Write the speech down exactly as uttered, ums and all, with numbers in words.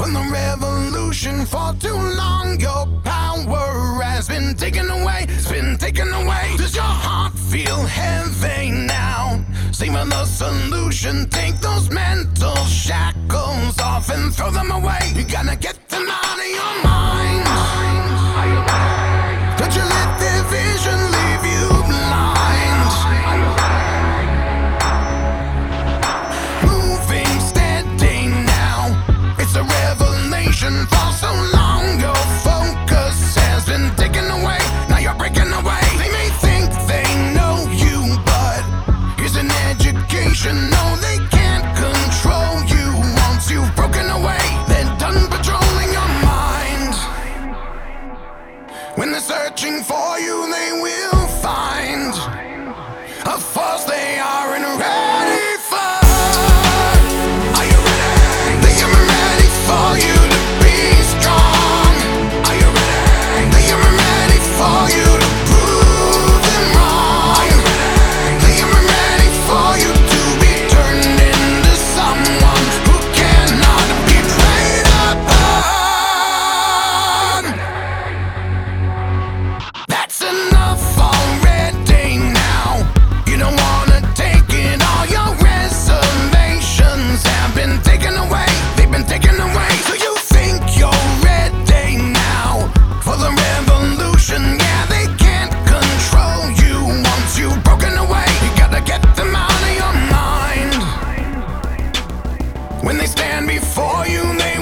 from the revolution. For too long your power has been taken away, it's been taken away. Does your heart feel heavy now? Seem the solution. Take those mental shackles off and throw them away. You gotta get them out of your mind. Don't you let their vision leave you blind. Moving steady now, it's a revelation. For so long your focus has been taken away. Now you're breaking away. They may think they know you, but here's an education. No, they can't control you once you've broken away. They're done patrolling your mind. When they're searching for you, they will find a force they aren't ready for. Are you ready? They are ready for you to be strong. Are you ready? They are ready for you to prove them wrong. Are you ready? They are ready for you to be turned into someone who cannot be preyed upon. That's enough already now. You don't wanna take it all. Your reservations have been taken away. They've been taken away. So you think you're ready now for the revolution? Yeah, they can't control you once you've broken away. You gotta get them out of your mind. When they stand before you, they